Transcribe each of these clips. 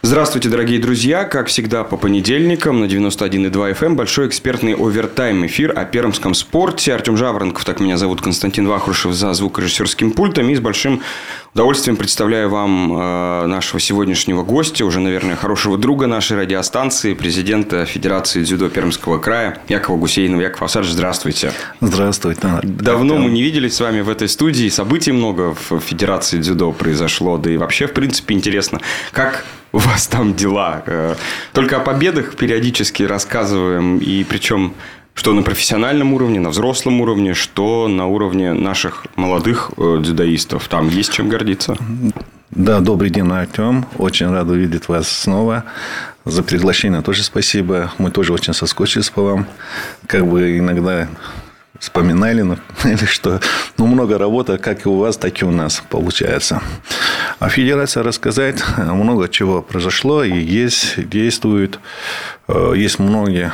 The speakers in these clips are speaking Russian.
Здравствуйте, дорогие друзья. Как всегда, по понедельникам на 91,2 FM большой экспертный овертайм-эфир о пермском спорте. Артем Жаворонков, так меня зовут, Константин Вахрушев за звукорежиссерским пультом. И с большим удовольствием представляю вам нашего сегодняшнего гостя, уже, наверное, хорошего друга нашей радиостанции, президента Федерации дзюдо Пермского края Якова Гусейнова. Яков Асадович, здравствуйте. Здравствуйте. Давно мы не виделись с вами в этой студии. Событий много в Федерации дзюдо произошло. Да и вообще, в принципе, интересно, как у вас там дела? Только о победах периодически рассказываем. И причем, что на профессиональном уровне, на взрослом уровне, что на уровне наших молодых дзюдоистов. Там есть чем гордиться. Да, добрый день, Артем. Очень рад увидеть вас снова. За приглашение тоже спасибо. Мы тоже очень соскучились по вам. Как бы иногда вспоминали, или что. Много работы, как и у вас, так и у нас получается. А Федерация рассказать много чего произошло и есть, действует. Есть много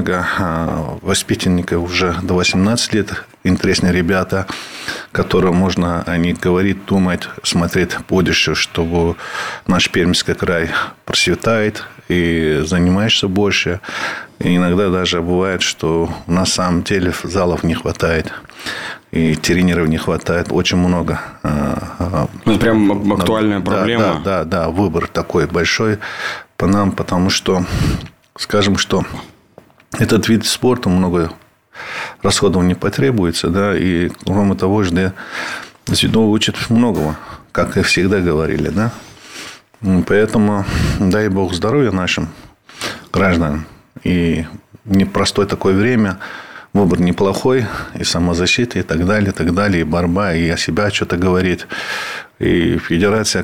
воспитанников уже до 18 лет. Интересные ребята, которым можно о них говорить, думать, смотреть в будущее, чтобы наш Пермский край процветает и занимаешься больше. И иногда даже бывает, что на самом деле залов не хватает. И тренеров не хватает. Очень много. Это прям актуальная проблема. Да. Выбор такой большой по нам. Потому что, скажем, что этот вид спорта много расходов не потребуется. Да, и кроме того, что дзюдо учат многого. Как и всегда говорили. Да? Поэтому дай Бог здоровья нашим гражданам. И непростое такое время. Выбор неплохой. И самозащита, и так далее. И борьба, и о себя что-то говорит. И Федерация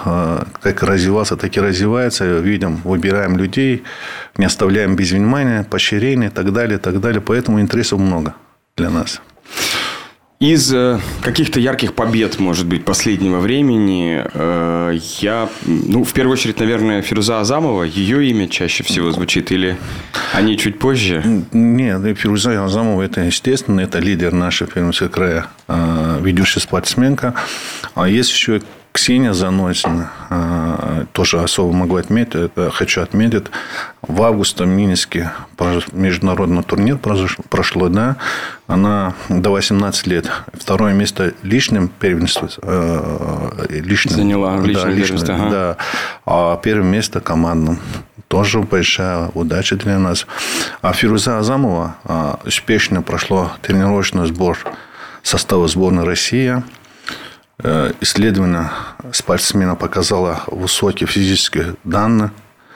как развивался, так и развивается. Видим, выбираем людей. Не оставляем без внимания. Поощрения, и так далее. Поэтому интересов много для нас. Из каких-то ярких побед, может быть, последнего времени, я, в первую очередь, наверное, Фируза Азамова, ее имя чаще всего звучит, или они чуть позже? Нет, Фируза Азамова, это естественно, это лидер нашего Пермского края, ведущая спортсменка. А есть еще Ксения Заносина, тоже особо могу отметить, хочу отметить. В августе в Минске международный турнир прошло, да, она до 18 лет. Второе место личным первенством. Заняла в личном первенстве. Да, а первое место командным. Тоже большая удача для нас. А Фируза Азамова успешно прошло тренировочный сбор состава сборной России. Исследование спортсмена показало высокие физические данные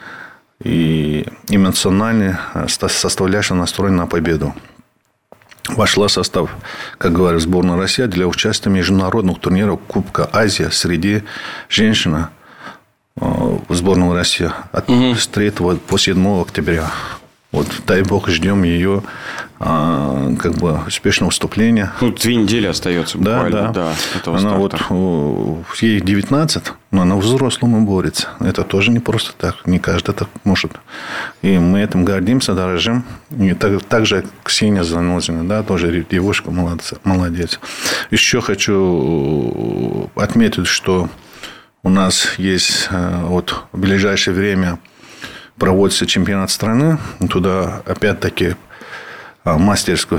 и эмоциональные составляющие настроения на победу. Вошла в состав, как говорят, сборной России для участия в международных турнирах Кубка Азии среди женщин в сборной России с 3 по 7 октября. Вот, дай Бог, ждем ее успешного выступления. 2 недели остается буквально до этого старта. Она ей 19, но она взрослому борется. Это тоже не просто так. Не каждый так может. И мы этим гордимся, дорожим. И также Ксения Занозина, да, тоже девушка молодец. Еще хочу отметить, что у нас есть в ближайшее время проводится чемпионат страны. Туда опять-таки мастерскую,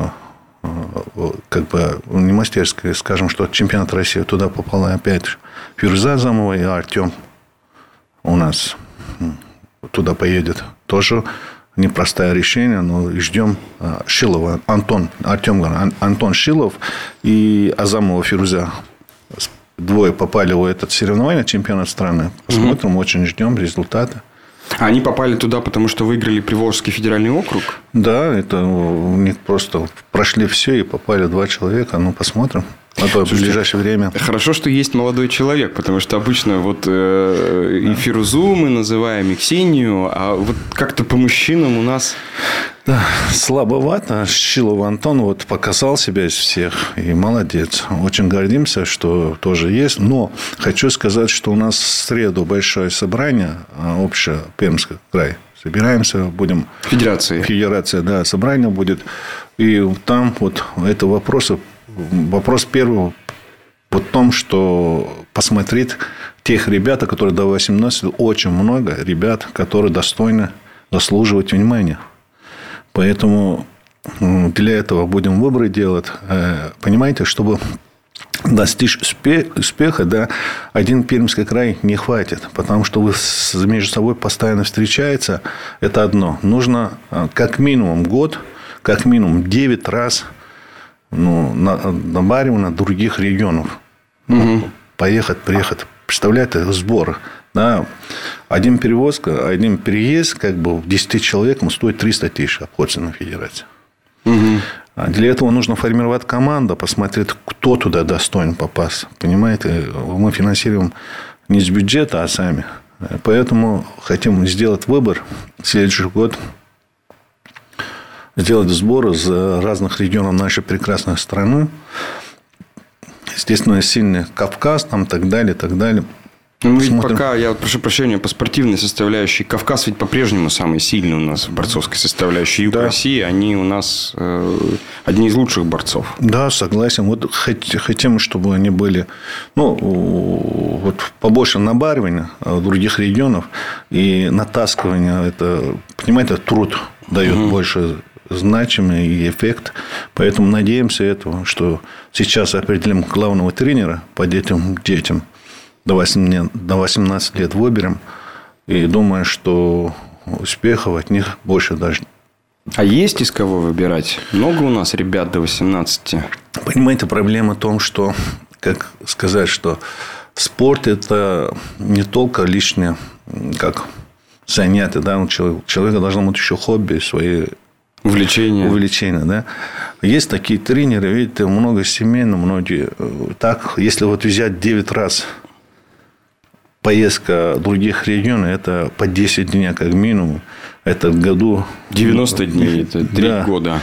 не мастерскую, скажем, что чемпионат России. Туда попала опять Фируза Азамова и Артем у нас туда поедет. Тоже непростое решение, но ждем Шилова, Антон Шилов и Азамова Фируза. Двое попали в это соревнование, чемпионат страны. Посмотрим, очень ждем результата. Они попали туда, потому что выиграли Приволжский федеральный округ? Да, это у них просто прошли все и попали 2 человека. Посмотрим. В ближайшее время. Хорошо, что есть молодой человек, потому что обычно и Фирузу мы называем, и Ксению, а как-то по мужчинам у нас... Да, слабовато. Шилов Антон показал себя из всех. И молодец. Очень гордимся, что тоже есть. Но хочу сказать, что у нас в среду большое собрание общее Пермский край. Собираемся, будем... Федерация, да, собрание будет. И там это вопросы. Вопрос первый в том, что посмотреть тех ребят, которые до 18, очень много ребят, которые достойны заслуживать внимания. Поэтому для этого будем выборы делать. Понимаете, чтобы достичь успеха, да, один Пермский край не хватит. Потому что вы между собой постоянно встречаетесь. Это одно. Нужно как минимум год, как минимум 9 раз на других регионов. Поехать, приехать. Представляете, сбор. Да, один перевозка, один переезд, как бы в 10 человек стоит 300 тысяч обходится на федерации. Для этого нужно формировать команду, посмотреть, кто туда достоин попасть. Понимаете, мы финансируем не с бюджета, а сами. Поэтому хотим сделать выбор в следующий год. Сделать сбор из разных регионов нашей прекрасной страны. Естественно, сильный Кавказ, там, так далее, так далее. Ну, ведь пока, я прошу прощения, по спортивной составляющей, Кавказ ведь по-прежнему самый сильный у нас в борцовской составляющей. Юг России, они у нас одни из лучших борцов. Да, согласен. Вот хотим, чтобы они были, вот побольше набаривания других регионов и натаскивания. Это, понимаете, труд дает больше значимый и эффект. Поэтому надеемся этого, что сейчас определим главного тренера по детям. До 18 лет выберем. И думаю, что успехов от них больше даже. А есть из кого выбирать? Много у нас ребят до 18? Понимаете, проблема в том, что, как сказать, что спорт – это не только лишнее, как занятие. Да? У человека должно быть еще хобби, свои увлечения. Да? Есть такие тренеры, видите, много семейно, многие. Так, если вот взять 9 раз поездка других регионов, это по 10 дней как минимум. Это в году 90 дней, это 3 года.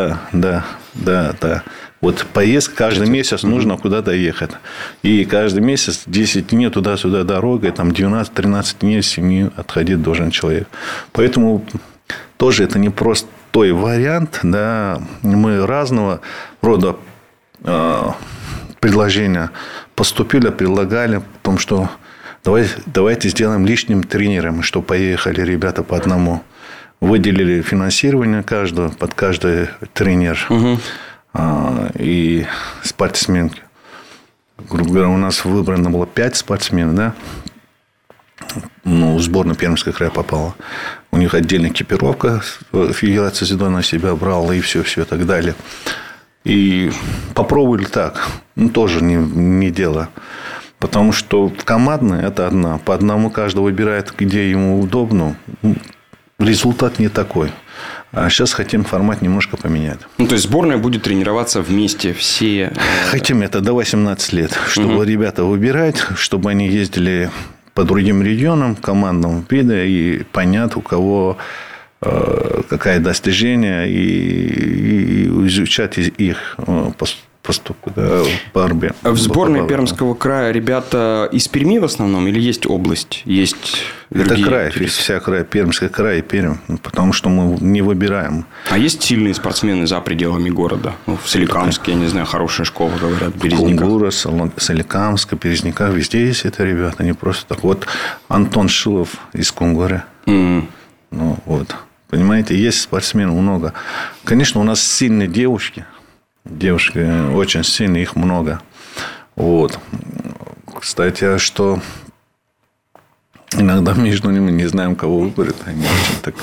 Да. Вот поездка каждый месяц нужно куда-то ехать. И каждый месяц 10 дней туда-сюда дорога, там 12-13 дней семьи отходить должен человек. Поэтому тоже это не простой вариант. Да. Мы разного рода предложения поступили, предлагали, потому что давайте сделаем лишним тренером, что поехали ребята по одному. Выделили финансирование каждого, под каждый тренер и спортсменки. Грубо говоря, у нас выбрано было 5 спортсменов, да? В сборную Пермского края попала. У них отдельная экипировка, федерация дзюдо на себя брала, и все и так далее. И попробовали так. Тоже не дело. Потому что командная – это одна. По одному каждый выбирает, где ему удобно. Результат не такой. А сейчас хотим формат немножко поменять. То есть, сборная будет тренироваться вместе все? Хотим это до 18 лет. Чтобы ребята выбирать, чтобы они ездили по другим регионам, командам вида. И понять, у кого какое достижение. И изучать их поступку, да, в борьбе. В сборной Пермского края ребята из Перми в основном или есть область? Есть другие? Это край, вся край, Пермский край и Пермь. Потому что мы не выбираем. А есть сильные спортсмены за пределами города? В Соликамске, я не знаю, хорошая школа, говорят, в Березниках. Кунгура, Соликамска, Березниках, везде есть это ребята. Не просто так. Вот Антон Шилов из Кунгуры. Вот. Понимаете, есть спортсменов много. Конечно, у нас сильные девушки. Девушки очень сильные, их много. Вот. Кстати, что иногда между ними не знаем, кого выберут. Они очень так...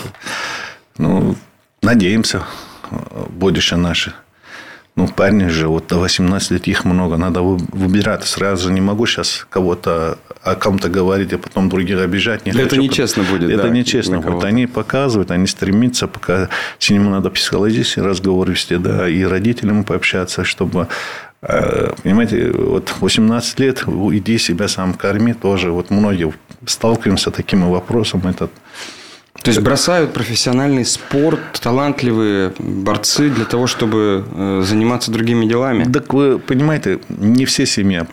надеемся, будущее наше. Парни же, вот до 18 лет их много. Надо выбирать. Сразу не могу сейчас о ком-то говорить, а потом других обижать. Это нечестно будет. Это нечестно будет. Они показывают, они стремятся, пока с ними надо психологический разговор вести, да, и родителям пообщаться, чтобы... Понимаете, вот 18 лет, иди себя сам корми, тоже. Вот многие сталкиваемся с таким вопросом. То есть, бросают профессиональный спорт, талантливые борцы для того, чтобы заниматься другими делами? Так вы понимаете, не все семьи,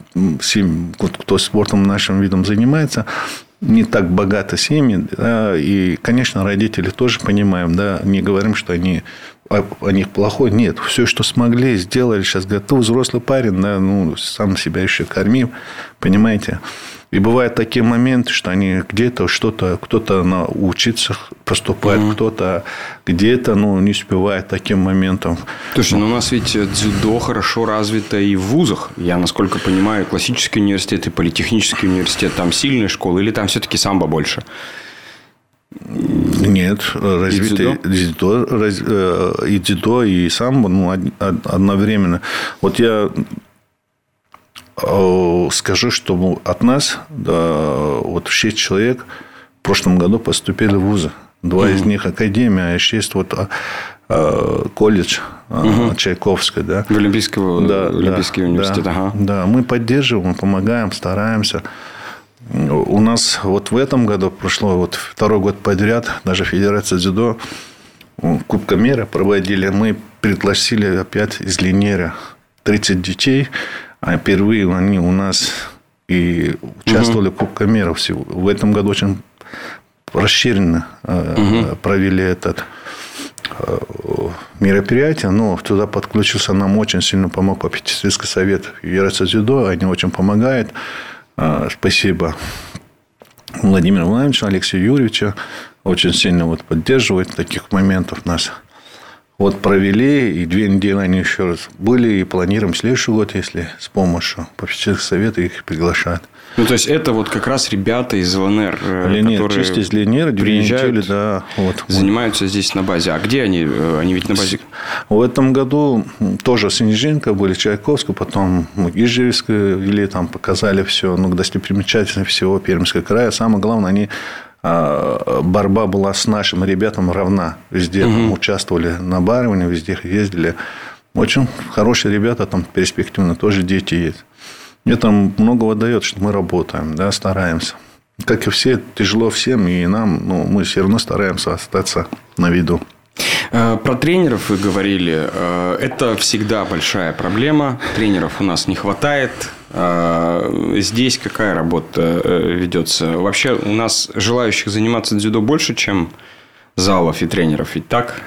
кто спортом нашим видом занимается, не так богаты семьи. Да, и, конечно, родители тоже понимаем, да, не говорим, что о них плохой. Нет, все, что смогли, сделали. Сейчас говорят, ты взрослый парень, да, сам себя еще корми, понимаете. И бывают такие моменты, что они где-то что-то, кто-то учится поступает, кто-то где-то не успевает таким моментом. Слушай, у нас ведь дзюдо хорошо развито и в вузах. Я, насколько понимаю, классический университет и политехнический университет, там сильные школы, или там все-таки самбо больше? Нет, развитие и дзюдо, и самбо одновременно. Вот я скажу, что от нас вот 6 человек в прошлом году поступили в вузы. 2 из них академия, а 6 колледж Чайковской. Да. В Олимпийский университет. Да, мы поддерживаем, помогаем, стараемся. У нас вот в этом году прошло 2-й год подряд, даже Федерация дзюдо Кубка мира проводили. Мы пригласили опять из Линера 30 детей. А впервые они у нас и участвовали в Кубке мира. В этом году очень расширенно провели это мероприятие. Но туда подключился, нам очень сильно помог попечительский совет Федерации дзюдо. Они очень помогают. Спасибо Владимиру Владимировичу, Алексею Юрьевичу. Очень сильно поддерживает таких моментов нас. Провели, и 2 недели они еще раз были, и планируем следующий год, если с помощью попечительского совета их приглашают. То есть, это как раз ребята из ЛНР, которые чисто из ЛНР, 2 недели, да. Занимаются здесь на базе. А где они? Они ведь на базе? В этом году тоже Снежинка были, Чайковскую, потом Ижевскую вели, там показали все, достопримечательности всего Пермского края. Самое главное, борьба была с нашими ребятами равна. Везде участвовали на барывании, везде ездили. Очень хорошие ребята, там перспективно тоже дети есть. Мне там многого дает, что мы работаем, да, стараемся. Как и все, тяжело всем, и нам, мы все равно стараемся остаться на виду. Про тренеров вы говорили. Это всегда большая проблема. Тренеров у нас не хватает. Здесь какая работа ведется? Вообще у нас желающих заниматься дзюдо больше, чем залов и тренеров. Ведь так?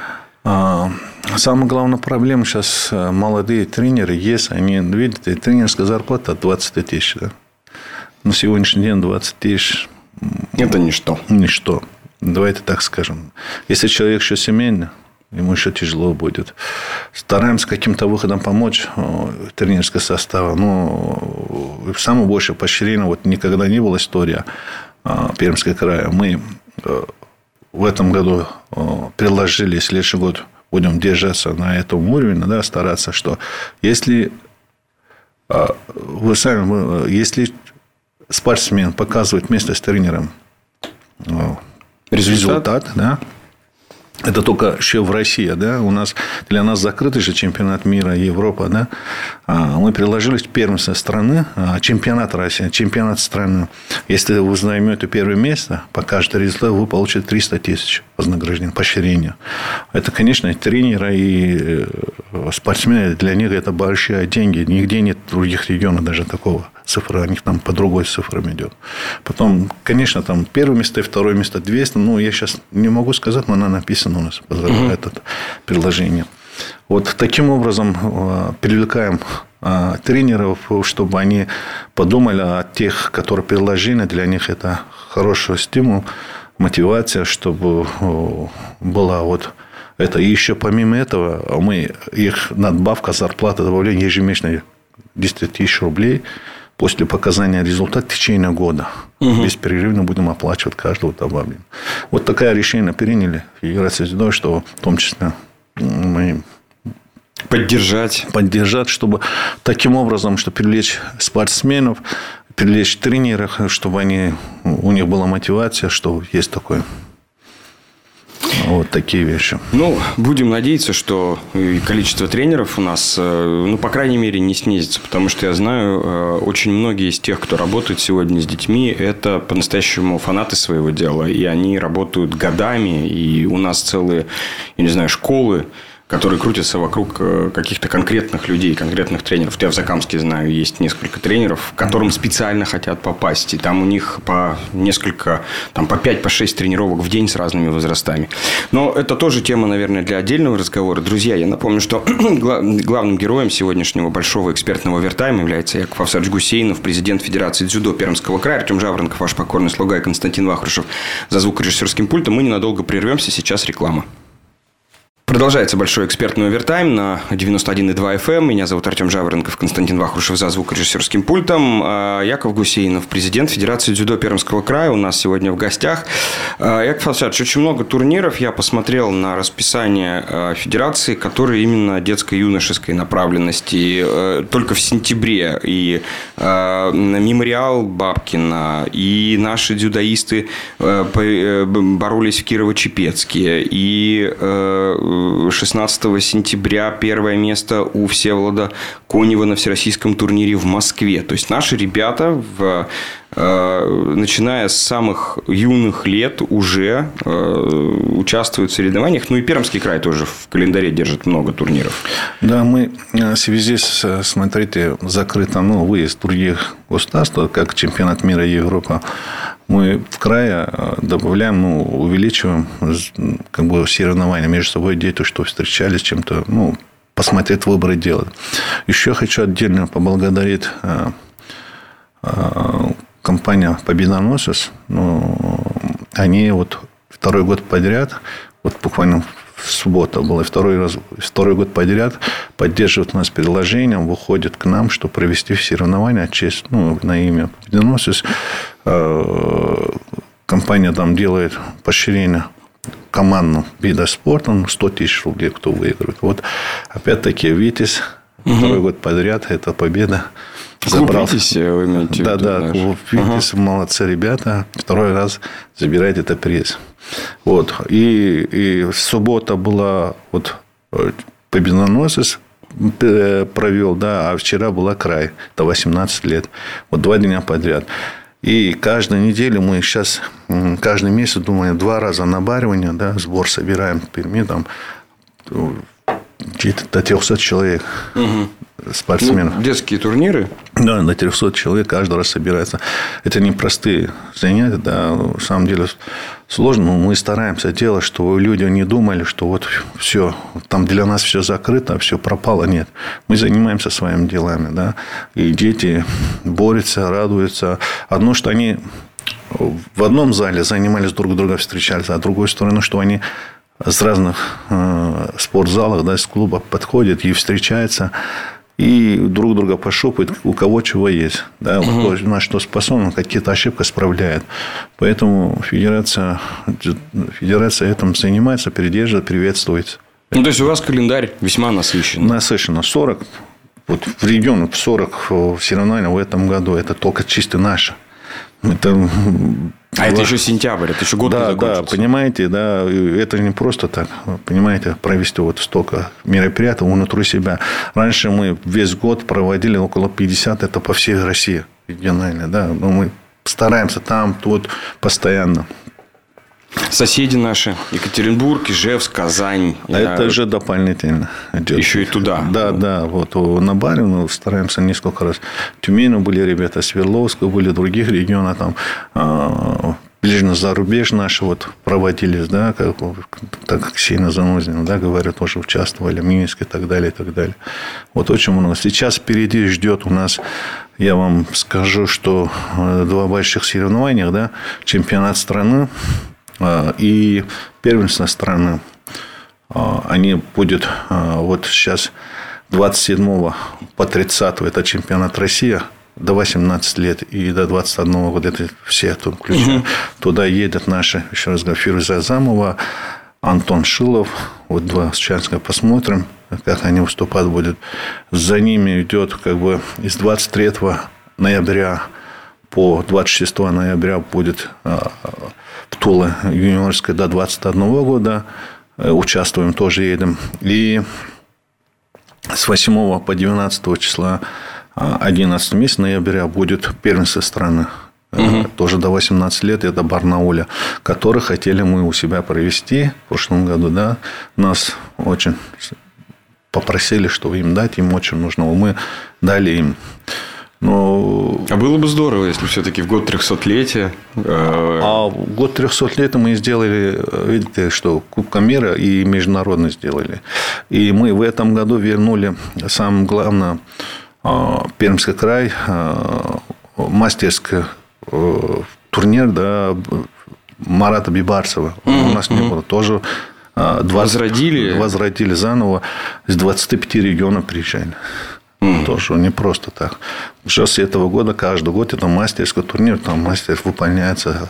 Самая главная проблема сейчас молодые тренеры есть. Они, видите, тренерская зарплата от 20 тысяч. Да? На сегодняшний день 20 тысяч. Это ничто. Ничто. Давайте так скажем. Если человек еще семейный, ему еще тяжело будет. Стараемся каким-то выходом помочь тренерского состава. Но самое большее поощрение никогда не была история Пермского края. Мы в этом году предложили, следующий год будем держаться на этом уровне, да, стараться, что если если спортсмен показывает вместе с тренером результат, да, это только еще в России, да, для нас закрытый же чемпионат мира, Европа, да, мы приложились к первенству страны, чемпионат России, чемпионат страны. Если вы займете первое место, по каждому результату вы получите 300 тысяч вознаграждения, поощрения. Это, конечно, тренеры и спортсмены, для них это большие деньги. Нигде нет в других регионах даже такого цифры, у них там по другой цифрам идет. Потом, конечно, там первое место и второе место 200. Я сейчас не могу сказать, но она написана у нас, это предложение. Таким образом привлекаем тренеров, чтобы они подумали о тех, которые предложения для них это хороший стимул, мотивация, чтобы была это. И еще помимо этого, их надбавка, зарплата, добавление ежемесячно 10 тысяч рублей после показания результата в течение года. Бесперерывно будем оплачивать каждого добавления. Такое решение приняли в Федерации дзюдо, что в том числе мы поддержать, чтобы таким образом, чтобы привлечь спортсменов, привлечь тренеров, чтобы у них была мотивация, что есть такое. Такие вещи. Будем надеяться, что количество тренеров у нас, по крайней мере, не снизится. Потому что я знаю, очень многие из тех, кто работает сегодня с детьми, это по-настоящему фанаты своего дела. И они работают годами. И у нас целые, школы которые крутятся вокруг каких-то конкретных людей, конкретных тренеров. Я в Закамске знаю, есть несколько тренеров, к которым специально хотят попасть. И там у них по несколько, там по 5, по 6 тренировок в день с разными возрастами. Но это тоже тема, наверное, для отдельного разговора. Друзья, я напомню, что главным героем сегодняшнего большого экспертного овертайма является Яков Авсарович Гусейнов, президент Федерации дзюдо Пермского края, Артем Жаворонков, ваш покорный слуга, и Константин Вахрушев за звукорежиссерским пультом. Мы ненадолго прервемся. Сейчас реклама. Продолжается большой экспертный овертайм на 91,2 FM. Меня зовут Артем Жаворонков, Константин Вахрушев за звукорежиссерским пультом. Яков Гусейнов, президент Федерации дзюдо Пермского края, у нас сегодня в гостях. Яков Александрович, очень много турниров. Я посмотрел на расписание Федерации, которые именно детско-юношеской направленности. Только в сентябре и мемориал Бабкина, и наши дзюдоисты боролись в Кирово-Чепецке, и 16 сентября первое место у Всеволода Конева на всероссийском турнире в Москве. То есть наши ребята, начиная с самых юных лет, уже участвуют в соревнованиях. Ну и Пермский край тоже в календаре держит много турниров. Да, мы в связи с, смотрите, закрытым выезд других государств, как чемпионат мира и Европа, мы в крае добавляем, увеличиваем соревнования между собой, дети, что встречались чем-то, посмотреть, выборы делать. Еще хочу отдельно поблагодарить компанию «Победоносец». Они второй год подряд, буквально в субботу было, второй год подряд поддерживают нас предложением, выходят к нам, чтобы провести соревнования в честь, на имя «Победоносец». Компания там делает поощрение командного вида спорта, 100 тысяч рублей, кто выигрывает. Опять-таки, «Витязь», второй год подряд, это победа. Клуб «Витязь», вы имеете в виду? Да, клуб «Витязь», молодцы ребята. Второй раз забирает этот приз. И суббота была «Победоносец» провел, а вчера была «Край». Это 18 лет. 2 дня подряд. И каждую неделю мы сейчас, каждый месяц, думаю, 2 раза набаривание, сбор собираем в Перми, там где-то до 300 человек спортсменов. Детские турниры? Да, до 300 человек каждый раз собирается. Это непростые занятия, на самом деле сложно, но мы стараемся делать, чтобы люди не думали, что все, там для нас все закрыто, все пропало. Нет, мы занимаемся своими делами, и дети борются, радуются. Одно, что они в одном зале занимались, друг друга встречались, а с другой стороны, что они с разных спортзалов, из клуба подходят и встречаются, и друг друга пошопают, у кого чего есть. Кто на что способен, какие-то ошибки справляет. Поэтому Федерация этим занимается, поддерживает, приветствует. То есть, у вас календарь весьма насыщенный. Насыщенно. 40. В регионе 40 соревнований в этом году. Это только чисто наше. Это еще сентябрь, это еще год не закончился. Да, понимаете, это не просто так, понимаете, провести столько мероприятий внутри себя. Раньше мы весь год проводили около 50, это по всей России регионально, но мы стараемся там, тут постоянно. Соседи наши: Екатеринбург, Ижевск, Казань. Это же дополнительно идет. Еще и туда. Да. На Баре мы стараемся несколько раз. В Тюмени были ребята, Свердловска были, других регионов там. Ближнезарубеж наши проводились, как Ксения Занозина, говорю, тоже участвовали, Минск и так далее, и так далее. Очень много. Сейчас впереди ждет у нас, я вам скажу, что 2 больших соревнования, чемпионат страны и первенство страны. Они будут сейчас 27 по 30 это чемпионат России. До 18 лет и до 21 года, это все тут включают. Туда едут наши, еще раз говорю, Фируза Замова, Антон Шилов. 2 участника, посмотрим, как они выступать будут. За ними идет из 23 ноября по 26 ноября будет в Туле юниорская до 21 года. Участвуем, тоже едем. И с 8 по 19 числа 11 месяца ноября будет первенство страны. Тоже до 18 лет. Это Барнауля, который хотели мы у себя провести в прошлом году. Нас очень попросили, чтобы им дать, им очень нужно. Мы дали им. Но... А было бы здорово, если все-таки в год 300-летия... А в год 300-летия мы сделали, видите, что Кубка мира и международно сделали. И мы в этом году вернули, самое главное, Пермский край, мастерский турнир, да, Марата Бибарцева. У нас не было. Тоже возродили заново. С 25 регионов приезжали. Тоже не просто так. Уже с этого года, каждый год, это мастерский турнир, там мастер выполняется.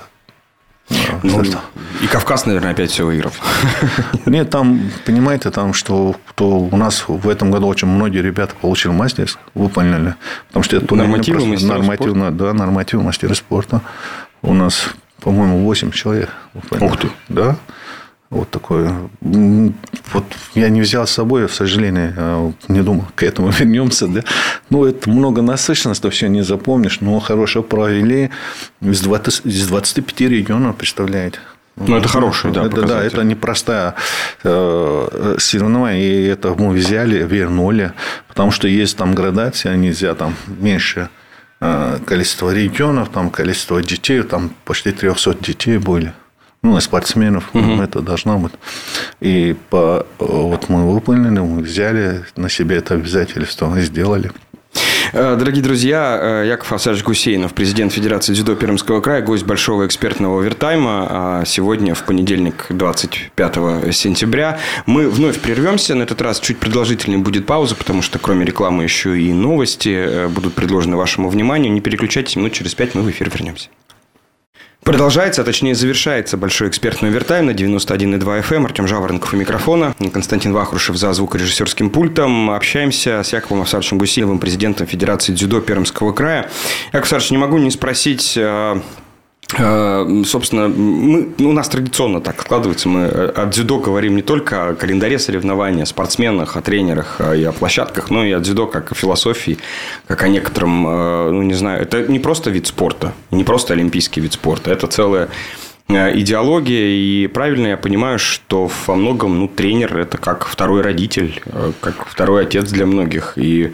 И Кавказ, наверное, опять все выиграл. Нет, там, понимаете, там, что у нас в этом году очень многие ребята получили мастерск, выполнили. Потому что это нормативы мастера спорта. У нас, по-моему, 8 человек выполнили. Ух ты. Да. Вот такое. Вот я не взял с собой, к сожалению, не думал, к этому вернемся. Да? Ну, это много насыщенности, все не запомнишь, но хорошо провели из 25 регионов, представляете. Ну, это хорошее, да, да, это непростая соревнование. И это мы взяли, вернули. Потому что есть там градация, нельзя там меньше количество регионов, там количество детей, там почти 300 детей были. Ну, спортсменов, это должно быть. И вот мы выполнили, мы взяли на себя это обязательство и сделали. Дорогие друзья, Яков Асарович Гусейнов, президент Федерации дзюдо Пермского края, гость большого экспертного овертайма. Сегодня, в понедельник, 25 сентября, мы вновь прервемся. На этот раз чуть продолжительнее будет пауза, потому что кроме рекламы еще и новости будут предложены вашему вниманию. Не переключайтесь, минут через 5 мы в эфир вернемся. Продолжается, а точнее завершается большой экспертный овертайм на 91,2 FM. Артем Жаворонков у микрофона. Константин Вахрушев за звукорежиссерским пультом. Общаемся с Яковом Асаровичем Гусейновым, президентом Федерации дзюдо Пермского края. Яков Асарович, не могу не спросить... Собственно, у нас традиционно так складывается. Мы о дзюдо говорим не только о календаре соревнований, о спортсменах, о тренерах и о площадках, но и о дзюдо как о философии, как о некотором, ну, не знаю, это не просто вид спорта, не просто олимпийский вид спорта, это целая идеология. И правильно я понимаю, что во многом тренер – это как второй родитель, как второй отец для многих. И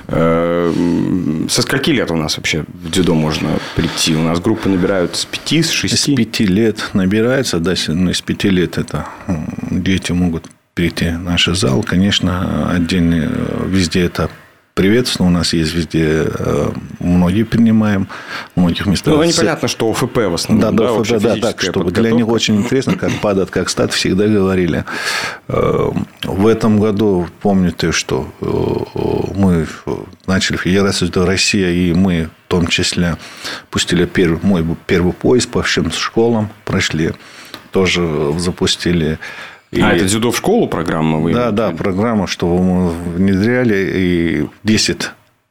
со скольки лет у нас вообще в дзюдо можно прийти? У нас группы набирают с 5, с 6? С 5 лет набирается, да, с 5 лет это дети могут прийти в наш зал. Конечно, отдельно везде это приветственно. У нас есть везде, многие принимаем, в многих местах. Ну, непонятно, что ОФП в основном. Да, ОФП, да, так, чтобы для них очень интересно, как падает, как стат, всегда говорили. В этом году, помните, что мы начали Федерацию дзюдо Россия, и мы в том числе пустили мой первый поезд по всем школам, прошли, тоже запустили. Это дзюдо в школу программа? Да, программа, что мы внедряли, и 10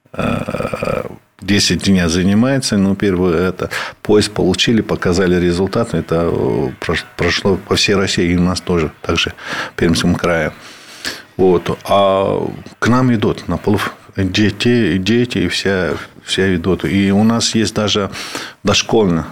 дней занимается. Ну, первый это поезд получили, показали результат. Это прошло по всей России, и у нас тоже, также в Пермском крае. Вот. А к нам идут на дети и все идут. И у нас есть даже дошкольно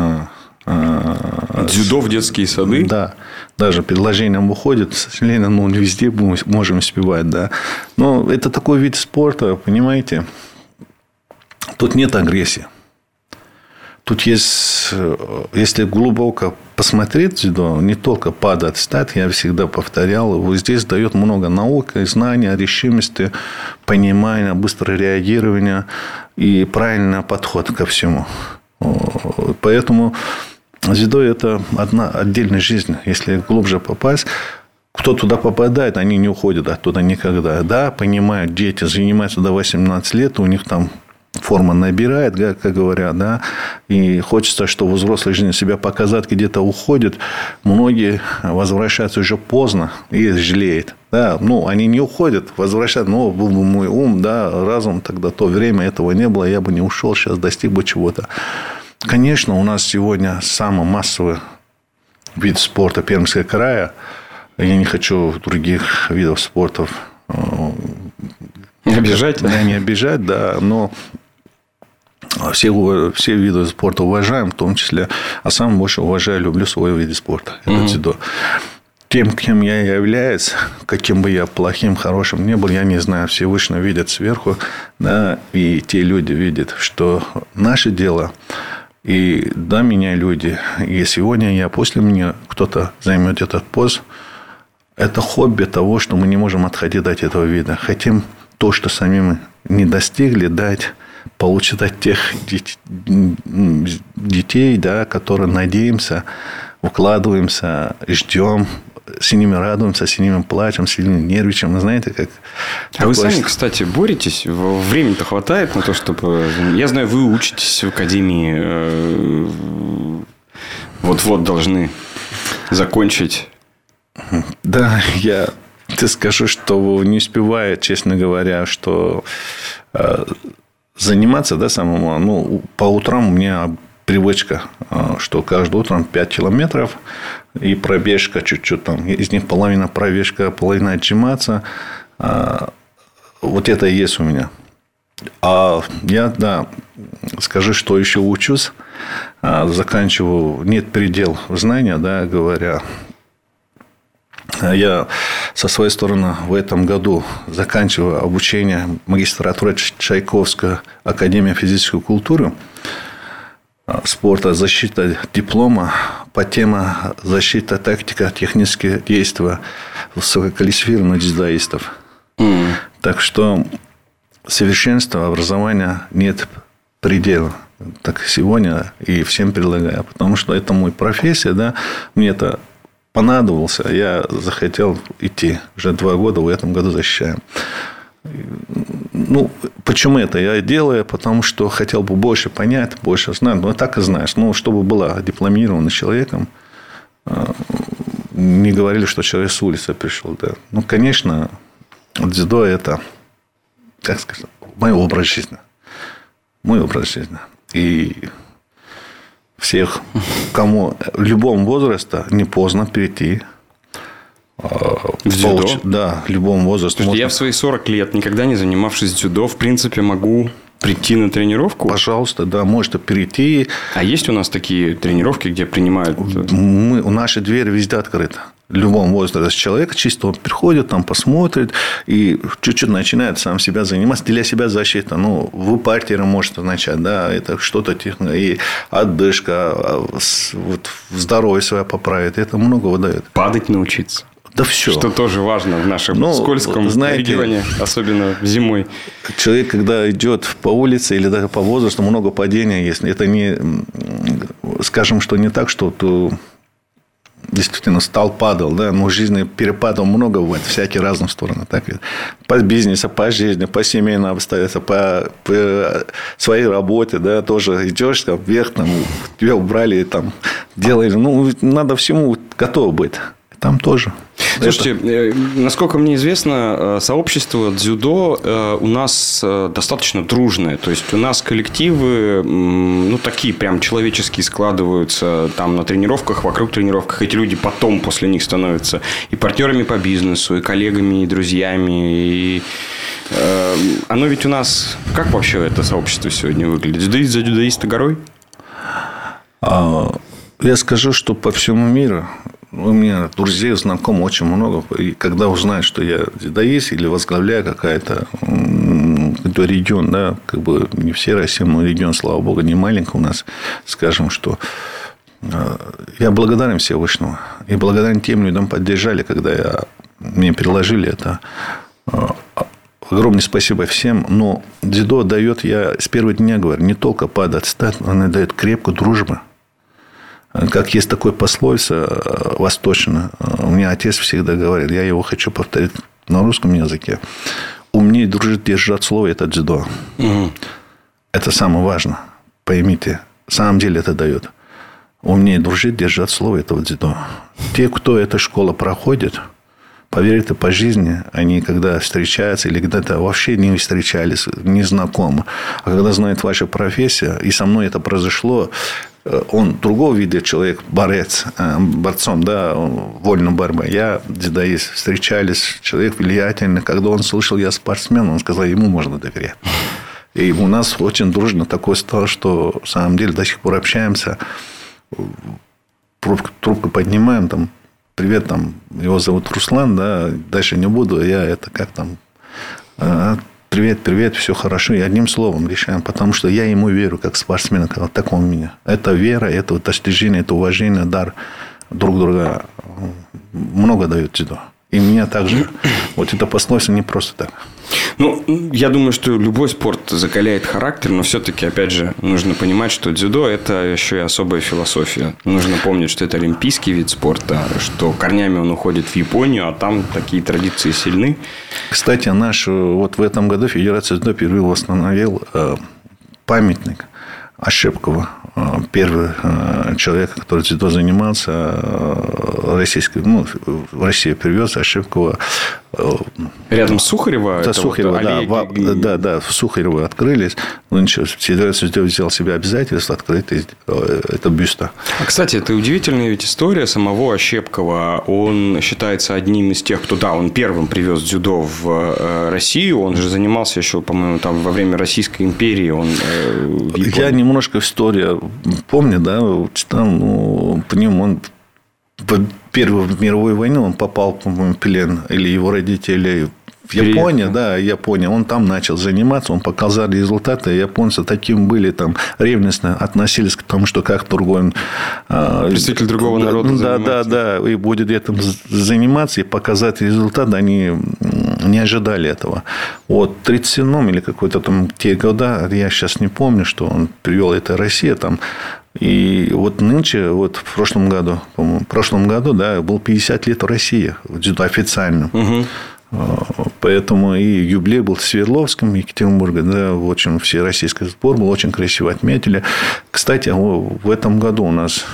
дзюдо в детские сады? Да. Даже предложение выходит. К сожалению, не везде мы можем успевать. Да. Но это такой вид спорта, понимаете. Тут нет агрессии. Тут есть, если глубоко посмотреть дзюдо, не только падает стат, я всегда повторял, вот здесь дает много науки, знания, решимости, понимания, быстрое реагирование и правильный подход ко всему. Поэтому дзюдо – это одна отдельная жизнь. Если глубже попасть, кто туда попадает, они не уходят оттуда никогда. Да, понимают, дети занимаются до 18 лет, у них там форма набирает, как говорят, да, и хочется, что в взрослой жизни себя показать, где-то уходят. Многие возвращаются уже поздно и жалеют. Да, они не уходят, возвращаются. Был бы мой ум, да, разум, тогда то время этого не было, я бы не ушел, сейчас достиг бы чего-то. Конечно, у нас сегодня самый массовый вид спорта Пермского края. Я не хочу других видов спорта не обижать. Да, не обижать, да, но все виды спорта уважаем, в том числе, а самое больше уважаю, люблю свой вид спорта. Это дзюдо. тем, кем я являюсь, каким бы я плохим, хорошим не был, я не знаю, Всевышний видит сверху, да, и те люди видят, что наше дело, и до меня люди, и сегодня я, после меня кто-то займет этот пост, это хобби того, что мы не можем отходить от этого вида. Хотим то, что сами не достигли, дать, получить от тех детей, да, которые надеемся, вкладываемся, ждем, с ними радуемся, с ними плачем, с ними нервничаем. Знаете, как... А вы сами, кстати, боретесь? Времени-то хватает на то, чтобы... Я знаю, вы учитесь в академии. Вот-вот должны закончить. Да, я тебе скажу, что не успеваю, честно говоря, что заниматься, да, самому... Ну, по утрам у меня... привычка, что каждое утро 5 километров и пробежка чуть-чуть там. Из них половина пробежка, половина отжиматься. Вот это и есть у меня. А я, да, скажу, что еще учусь. Заканчиваю. Нет предел знания, да, говоря. Я со своей стороны в этом году заканчиваю обучение магистратуры Чайковской академии физической культуры. Спорта, защита диплома по теме защита тактика технические действия высококвалифицированных дзюдоистов. Так что совершенства образования нет предела. Так сегодня и всем предлагаю. Потому что это моя профессия, да, мне это понадобился. Я захотел идти. Уже 2 года в этом году защищаем. Ну, почему это я делаю? Потому что хотел бы больше понять, больше знать. Ну, так и знаешь. Ну, чтобы была дипломированным человеком, не говорили, что человек с улицы пришел. Да. Ну, конечно, дзюдо – это, как сказать, мой образ жизни. Мой образ жизни. И всех, кому в любом возрасте не поздно перейти в дзюдо? Да, в любом возрасте. Я в свои 40 лет, никогда не занимавшись дзюдо, в принципе, могу прийти на тренировку? Пожалуйста, да, можете перейти. А есть у нас такие тренировки, где принимают... У нашей двери везде открыты. В любом возрасте человек чисто он приходит, там посмотрит и чуть-чуть начинает сам себя заниматься. Для себя защита. Ну, вы партером можете начать, да, это что-то и отдышка, вот здоровье свое поправит. Это много выдает. Падать научиться. Да все. Что тоже важно в нашем скользком регионе, особенно зимой. Человек, когда идет по улице или даже по возрасту, много падения есть. Это не, скажем, что не так, что ты действительно стал, падал, да, но в жизни перепадов много бывает, всякие разные стороны. Так, по бизнесу, по жизни, по семейным обстоятельствам, по своей работе, да, тоже идешь там, вверх, там, тебя убрали, там, делали. Ну, надо всему готов быть. Там тоже. Слушайте, насколько мне известно, сообщество дзюдо у нас достаточно дружное. То есть, у нас коллективы, ну, такие прям человеческие складываются там на тренировках, вокруг тренировок. Эти люди потом после них становятся и партнерами по бизнесу, и коллегами, и друзьями. И оно ведь у нас... Как вообще это сообщество сегодня выглядит? Дзюдоист за дзюдоиста горой? Я скажу, что по всему миру у меня друзей, знакомых очень много. И когда узнают, что я дзюдоист или возглавляю какой-то регион, да, как бы не все Россия, но регион, слава богу, не маленький у нас, скажем, что я благодарен Всевышнему. И благодарен тем людям поддержали, когда мне предложили это. Огромное спасибо всем. Но дзюдо дает, я с первого дня говорю, не только падать, стать, оно дает крепкую дружбу. Как есть такой пословица восточная. У меня отец всегда говорит, я его хочу повторить на русском языке. Умнее дружить, держать слово – это дзюдо. Это самое важное. Поймите, на самом деле это дает. Умнее дружить, держать слово – это дзюдо. Те, кто эту школу проходит, поверьте, по жизни, они когда встречаются или где-то вообще не встречались, не знакомы. А когда знают вашу профессию, и со мной это произошло, он другого вида человек, борцом, да, вольной борьбы. Я дзюдоист, встречались, человек влиятельный. Когда он слышал, я спортсмен, он сказал, ему можно доверять. И у нас очень дружно такое стало, что в самом деле до сих пор общаемся, трубку поднимаем, там, привет, там, его зовут Руслан, да, дальше не буду, я это как там, привет, все хорошо, и одним словом решаем, потому что я ему верю, как спортсмен, как так он меня. Это вера, это достижение, это уважение, дар друг друга много дает дзюдо. И меня также. Вот это пословица не просто так. Ну, я думаю, что любой спорт закаляет характер, но все-таки, опять же, нужно понимать, что дзюдо – это еще и особая философия. Нужно помнить, что это олимпийский вид спорта, что корнями он уходит в Японию, а там такие традиции сильны. Кстати, вот в этом году Федерация дзюдо впервые восстановил памятник Ошепкова, первый человек, который дзюдо занимался, в Россию привез Ошепкова. Рядом с Сухарево? Да, Сухарево, да, в Сухарево открылись. Ну, ничего, Федерация дзюдо взял себе обязательство открыть это бюста. А, кстати, это удивительная ведь история самого Ошепкова. Он считается одним из тех, кто, он первым привез дзюдо в Россию. Он же занимался еще, по-моему, там во время Российской империи. Я немножко историю помню, да, там, по нему он в Первую мировую войну он попал, по-моему, в плен, или его родители в Японию, да, Япония. Он там начал заниматься, он показал результаты. Японцы таким были, там, ревностно относились к тому, что как другой... Представитель другого народа. Да, и будет этим заниматься и показать результат. Они не ожидали этого. Вот в 1937 или какой-то там те года, я сейчас не помню, что он привел это Россия там. И вот нынче, вот в прошлом году, по-моему, да, был 50 лет в России, дзюдо официально. Угу. Поэтому и юбилей был в Свердловском, Екатеринбурге, да, очень всероссийский сбор был, очень красиво отметили. Кстати, в этом году у нас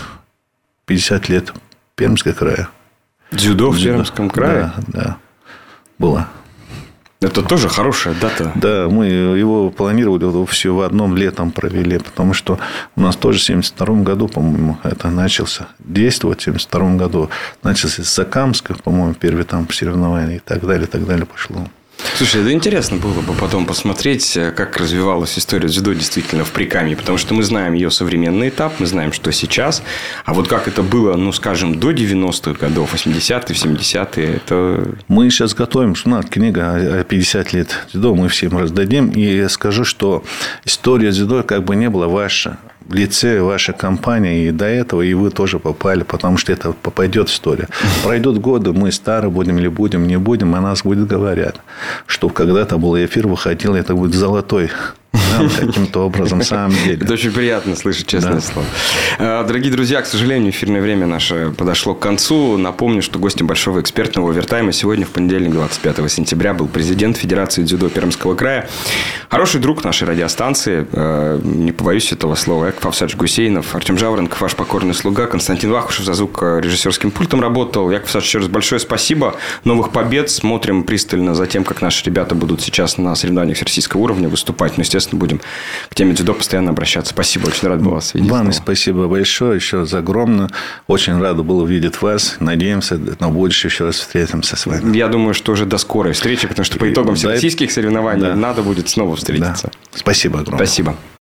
50 лет Пермского края. Дзюдо в Пермском крае? Да, было. Это тоже хорошая дата. Да, мы его планировали все в одном летом провели, потому что у нас тоже в 1972 году, по-моему, это начался действовать. В 1972 году начался с Закамска, по-моему, первые там соревнования и так далее пошло. Слушай, это интересно было бы потом посмотреть, как развивалась история дзюдо действительно в Прикамье, потому что мы знаем ее современный этап, мы знаем, что сейчас, а вот как это было, скажем, до 90-х годов, 80-е, 70-е, это... Мы сейчас готовим, книга 50 лет дзюдо, мы всем раздадим, и я скажу, что история дзюдо как бы не была ваша. В лице вашей компании и до этого, и вы тоже попали, потому что это попадет в историю. Пройдут годы, мы старые будем или будем, не будем, о нас будет говорят, что когда-то был эфир, выходил, это будет золотой. Каким-то образом, на самом деле. Это очень приятно слышать, честное слово. Дорогие друзья, к сожалению, эфирное время наше подошло к концу. Напомню, что гостем большого экспертного овертайма сегодня, в понедельник, 25 сентября, был президент Федерации дзюдо Пермского края. Хороший друг нашей радиостанции, не побоюсь этого слова, Яков Авсадж Гусейнов, Артем Жаворонков, ваш покорный слуга, Константин Вахрушев за звукорежиссерским пультом работал. Яков Авсадж, еще раз большое спасибо. Новых побед. Смотрим пристально за тем, как наши ребята будут сейчас на соревнованиях всероссийского уровня выступать. Но, естественно, будем к теме дзюдо постоянно обращаться. Спасибо, очень рад был вас видеть. Вам спасибо большое, еще раз огромное. Очень рад был увидеть вас. Надеемся, на будущее еще раз встретимся с вами. Я думаю, что уже до скорой встречи, потому что по итогам всероссийских соревнований надо будет снова встретиться. Да. Спасибо огромное. Спасибо.